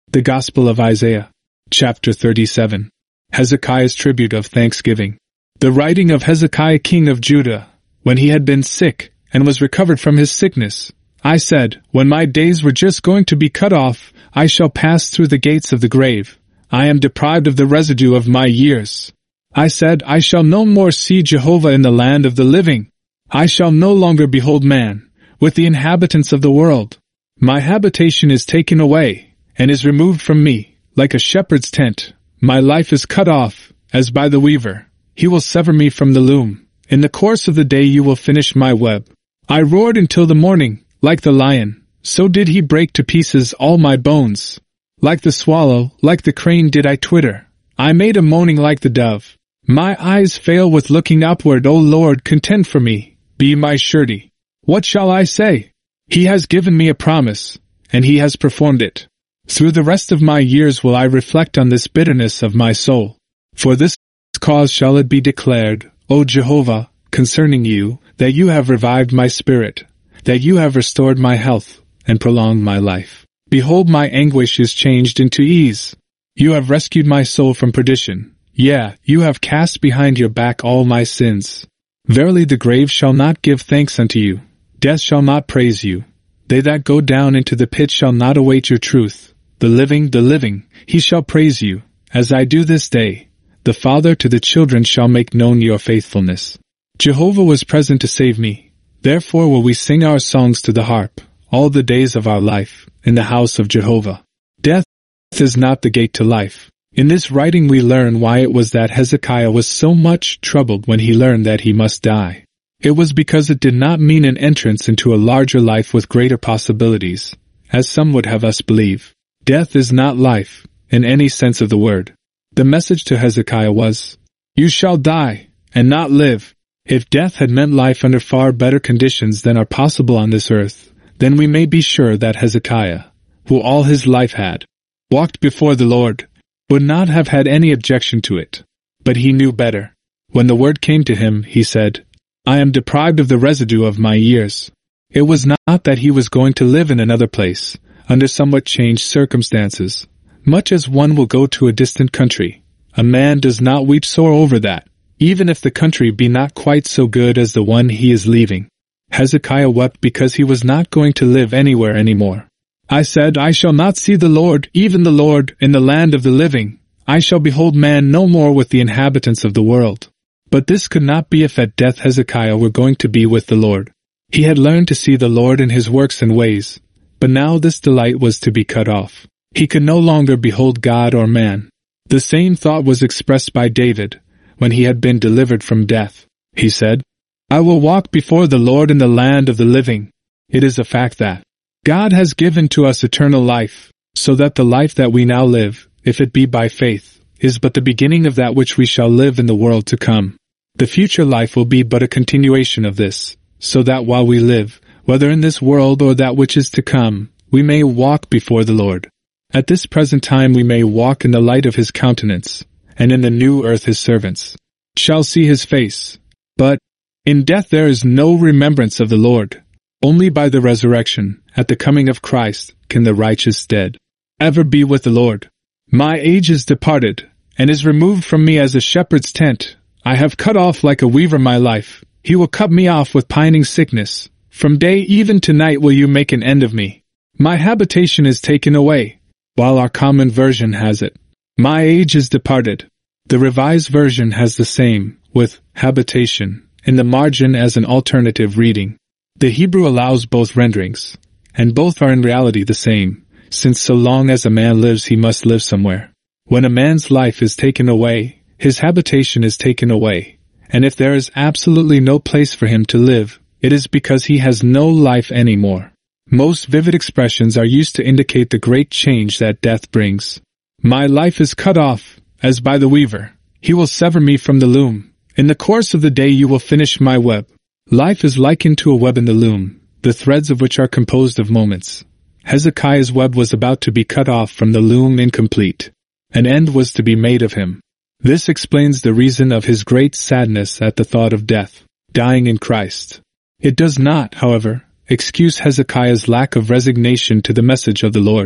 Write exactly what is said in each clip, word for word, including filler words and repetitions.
The Gospel of Isaiah, chapter thirty-seven. Hezekiah's tribute of thanksgiving. The writing of Hezekiah king of Judah, when he had been sick, and was recovered from his sickness. I said, when my days were just going to be cut off, I shall pass through the gates of the grave. I am deprived of the residue of my years. I said, I shall no more see Jehovah in the land of the living. I shall no longer behold man, with the inhabitants of the world. My habitation is taken away, and is removed from me, like a shepherd's tent. My life is cut off, as by the weaver. He will sever me from the loom. In the course of the day you will finish my web. I roared until the morning, like the lion. So did he break to pieces all my bones. Like the swallow, like the crane did I twitter. I made a moaning like the dove. My eyes fail with looking upward. O Lord, contend for me. Be my surety. What shall I say? He has given me a promise, and he has performed it. Through the rest of my years will I reflect on this bitterness of my soul. For this cause shall it be declared, O Jehovah, concerning you, that you have revived my spirit, that you have restored my health, and prolonged my life. Behold, my anguish is changed into ease. You have rescued my soul from perdition. Yea, you have cast behind your back all my sins. Verily the grave shall not give thanks unto you. Death shall not praise you. They that go down into the pit shall not await your truth. The living, the living, he shall praise you, as I do this day. The Father to the children shall make known your faithfulness. Jehovah was present to save me. Therefore will we sing our songs to the harp, all the days of our life, in the house of Jehovah. Death is not the gate to life. In this writing we learn why it was that Hezekiah was so much troubled when he learned that he must die. It was because it did not mean an entrance into a larger life with greater possibilities, as some would have us believe. Death is not life, in any sense of the word. The message to Hezekiah was, you shall die, and not live. If death had meant life under far better conditions than are possible on this earth, then we may be sure that Hezekiah, who all his life had walked before the Lord, would not have had any objection to it. But he knew better. When the word came to him, he said, I am deprived of the residue of my years. It was not that he was going to live in another place, under somewhat changed circumstances. Much as one will go to a distant country, a man does not weep sore over that, even if the country be not quite so good as the one he is leaving. Hezekiah wept because he was not going to live anywhere anymore. I said, I shall not see the Lord, even the Lord, in the land of the living. I shall behold man no more with the inhabitants of the world. But this could not be if at death Hezekiah were going to be with the Lord. He had learned to see the Lord in his works and ways, but now this delight was to be cut off. He could no longer behold God or man. The same thought was expressed by David, when he had been delivered from death. He said, I will walk before the Lord in the land of the living. It is a fact that God has given to us eternal life, so that the life that we now live, if it be by faith, is but the beginning of that which we shall live in the world to come. The future life will be but a continuation of this, so that while we live, whether in this world or that which is to come, we may walk before the Lord. At this present time we may walk in the light of his countenance, and in the new earth his servants shall see his face. But in death there is no remembrance of the Lord. Only by the resurrection, at the coming of Christ, can the righteous dead ever be with the Lord. My age is departed, and is removed from me as a shepherd's tent. I have cut off like a weaver my life. He will cut me off with pining sickness. From day even to night will you make an end of me. My habitation is taken away, while our common version has it, my age is departed. The Revised Version has the same, with habitation, in the margin as an alternative reading. The Hebrew allows both renderings, and both are in reality the same, since so long as a man lives he must live somewhere. When a man's life is taken away, his habitation is taken away, and if there is absolutely no place for him to live, it is because he has no life anymore. Most vivid expressions are used to indicate the great change that death brings. My life is cut off, as by the weaver. He will sever me from the loom. In the course of the day you will finish my web. Life is likened to a web in the loom, the threads of which are composed of moments. Hezekiah's web was about to be cut off from the loom incomplete. An end was to be made of him. This explains the reason of his great sadness at the thought of death, dying in Christ. It does not, however, excuse Hezekiah's lack of resignation to the message of the Lord.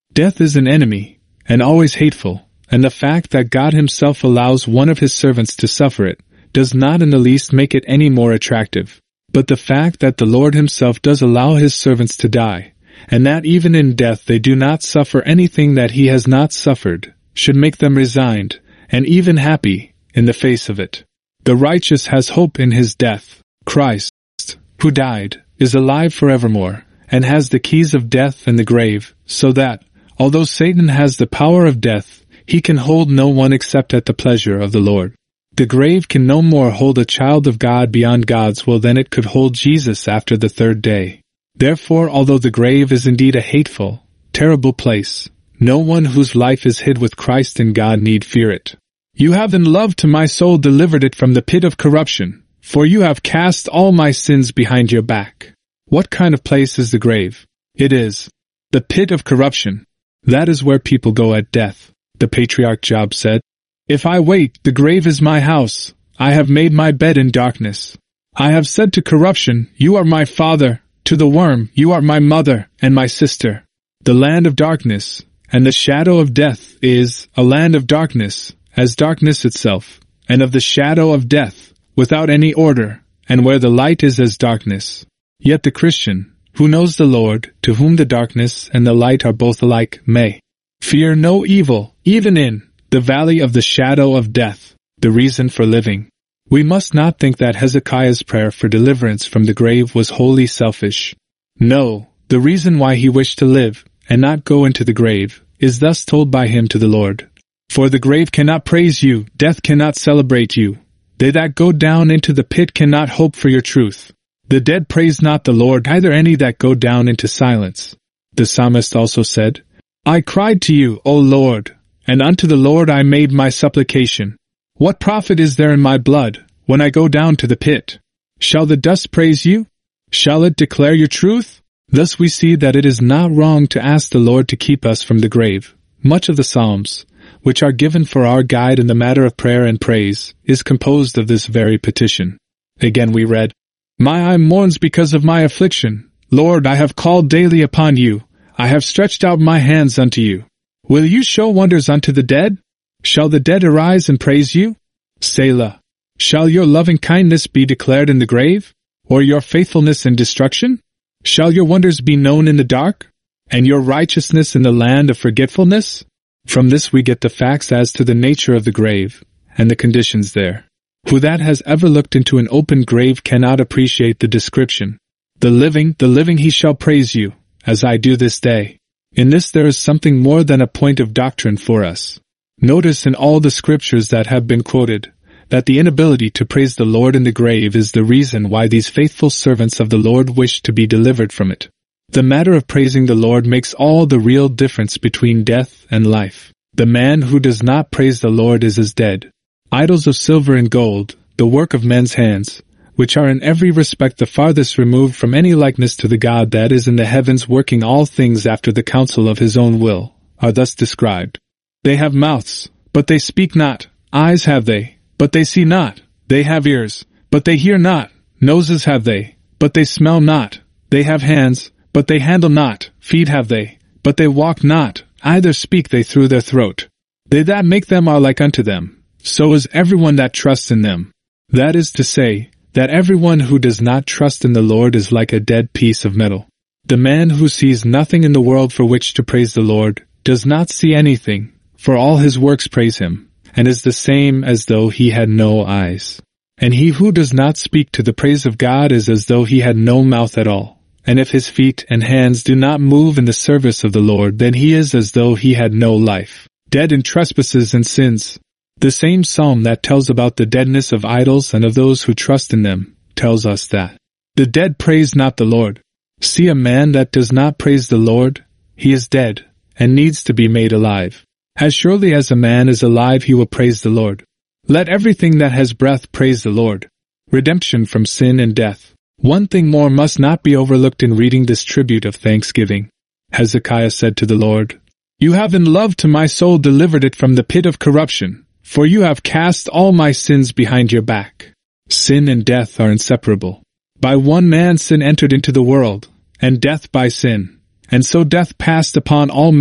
Death is an enemy, and always hateful, and the fact that God himself allows one of his servants to suffer it does not in the least make it any more attractive. But the fact that the Lord himself does allow his servants to die, and that even in death they do not suffer anything that he has not suffered, should make them resigned, and even happy, in the face of it. The righteous has hope in his death. Christ, who died, is alive forevermore, and has the keys of death and the grave, so that, although Satan has the power of death, he can hold no one except at the pleasure of the Lord. The grave can no more hold a child of God beyond God's will than it could hold Jesus after the third day. Therefore, although the grave is indeed a hateful, terrible place, no one whose life is hid with Christ in God need fear it. You have in love to my soul delivered it from the pit of corruption, for you have cast all my sins behind your back. What kind of place is the grave? It is the pit of corruption. That is where people go at death. The patriarch Job said, "If I wait, the grave is my house. I have made my bed in darkness. I have said to corruption, you are my father, to the worm, you are my mother and my sister." The land of darkness, and the shadow of death is a land of darkness, as darkness itself, and of the shadow of death, without any order, and where the light is as darkness. Yet the Christian, who knows the Lord, to whom the darkness and the light are both alike, may fear no evil, even in the valley of the shadow of death, the reason for living. We must not think that Hezekiah's prayer for deliverance from the grave was wholly selfish. No, the reason why he wished to live, and not go into the grave, is thus told by him to the Lord. For the grave cannot praise you, death cannot celebrate you. They that go down into the pit cannot hope for your truth. The dead praise not the Lord, neither any that go down into silence. The psalmist also said, I cried to you, O Lord, and unto the Lord I made my supplication. What profit is there in my blood, when I go down to the pit? Shall the dust praise you? Shall it declare your truth? Thus we see that it is not wrong to ask the Lord to keep us from the grave. Much of the Psalms, which are given for our guide in the matter of prayer and praise, is composed of this very petition. Again we read, My eye mourns because of my affliction. Lord, I have called daily upon you. I have stretched out my hands unto you. Will you show wonders unto the dead? Shall the dead arise and praise you? Selah. Shall your loving kindness be declared in the grave? Or your faithfulness in destruction? Shall your wonders be known in the dark? And your righteousness in the land of forgetfulness? From this we get the facts as to the nature of the grave, and the conditions there. Who that has ever looked into an open grave cannot appreciate the description. The living, the living he shall praise you, as I do this day. In this there is something more than a point of doctrine for us. Notice in all the scriptures that have been quoted, that the inability to praise the Lord in the grave is the reason why these faithful servants of the Lord wish to be delivered from it. The matter of praising the Lord makes all the real difference between death and life. The man who does not praise the Lord is as dead. Idols of silver and gold, the work of men's hands, which are in every respect the farthest removed from any likeness to the God that is in the heavens working all things after the counsel of his own will, are thus described. They have mouths, but they speak not. Eyes have they, but they see not. They have ears, but they hear not. Noses have they, but they smell not. They have hands, but they handle not. Feet have they, but they walk not. Either speak they through their throat. They that make them are like unto them. So is everyone that trusts in them. That is to say, that everyone who does not trust in the Lord is like a dead piece of metal. The man who sees nothing in the world for which to praise the Lord does not see anything, for all his works praise him, and is the same as though he had no eyes. And he who does not speak to the praise of God is as though he had no mouth at all. And if his feet and hands do not move in the service of the Lord, then he is as though he had no life, dead in trespasses and sins. The same psalm that tells about the deadness of idols and of those who trust in them tells us that the dead praise not the Lord. See a man that does not praise the Lord, he is dead, and needs to be made alive. As surely as a man is alive, he will praise the Lord. Let everything that has breath praise the Lord. Redemption from sin and death. One thing more must not be overlooked in reading this tribute of thanksgiving. Hezekiah said to the Lord, You have in love to my soul delivered it from the pit of corruption, for you have cast all my sins behind your back. Sin and death are inseparable. By one man sin entered into the world, and death by sin. And so death passed upon all men,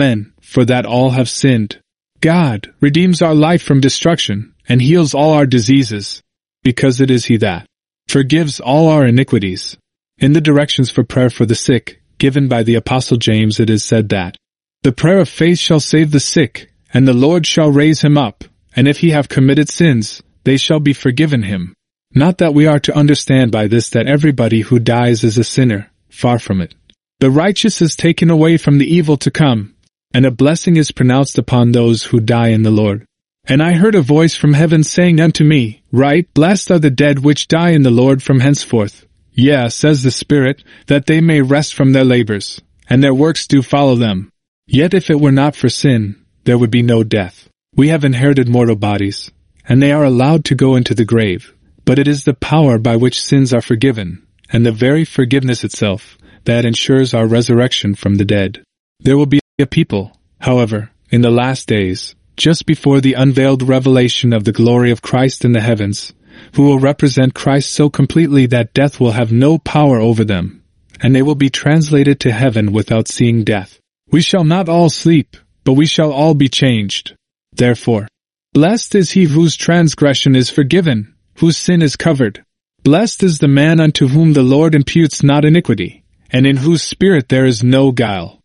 for that all have sinned. God redeems our life from destruction and heals all our diseases, because it is He that forgives all our iniquities. In the directions for prayer for the sick, given by the Apostle James, it is said that the prayer of faith shall save the sick, and the Lord shall raise him up, and if he have committed sins, they shall be forgiven him. Not that we are to understand by this that everybody who dies is a sinner, far from it. The righteous is taken away from the evil to come, and a blessing is pronounced upon those who die in the Lord. And I heard a voice from heaven saying unto me, Write, Blessed are the dead which die in the Lord from henceforth. Yea, says the Spirit, that they may rest from their labors, and their works do follow them. Yet if it were not for sin, there would be no death. We have inherited mortal bodies, and they are allowed to go into the grave. But it is the power by which sins are forgiven, and the very forgiveness itself, that ensures our resurrection from the dead. There will be a people, however, in the last days, just before the unveiled revelation of the glory of Christ in the heavens, who will represent Christ so completely that death will have no power over them, and they will be translated to heaven without seeing death. We shall not all sleep, but we shall all be changed. Therefore, blessed is he whose transgression is forgiven, whose sin is covered. Blessed is the man unto whom the Lord imputes not iniquity, and in whose spirit there is no guile.